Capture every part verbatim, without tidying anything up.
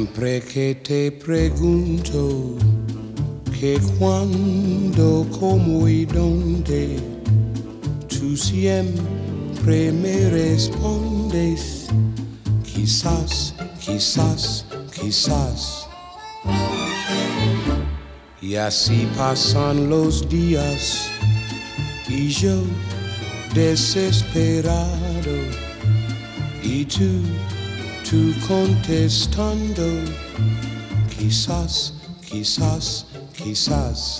Siempre que te pregunto que cuándo, cómo y dónde, tú siempre me respondes quizás, quizás, quizás. Y así pasan los días y yo desesperado y tú, tú contestando quizás, quizás, quizás.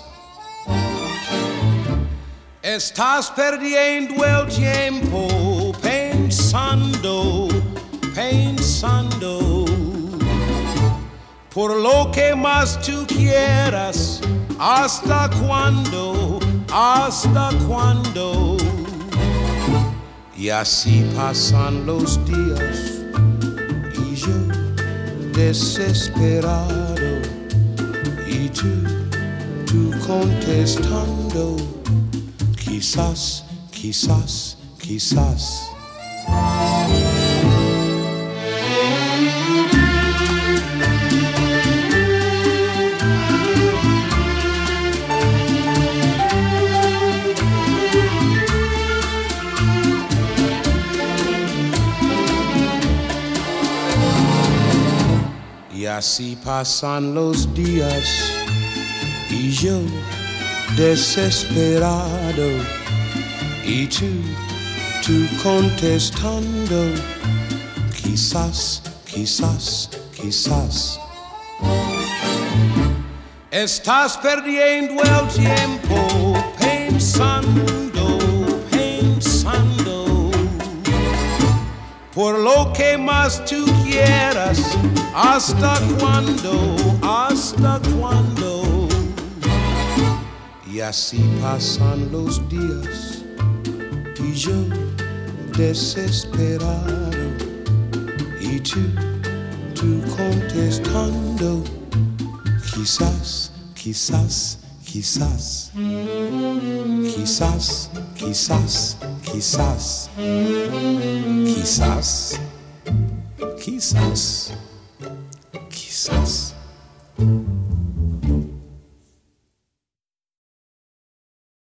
Estás perdiendo el tiempo pensando, pensando por lo que más tú quieras. ¿Hasta cuándo? ¿Hasta cuándo? Y así pasan los días y yo desesperado y tú, tú contestando quizás, quizás, quizás. Y así pasan los días y yo desesperado y tú, tú contestando quizás, quizás, quizás. Estás perdiendo el tiempo pensando, pensando por lo que más tú quieras. ¿Hasta cuándo? ¿Hasta cuándo? Y así pasan los días y yo desesperado y tú, tú contestando quizás, quizás, quizás, quizás, quizás, quizás, quizás, quizás, quizás.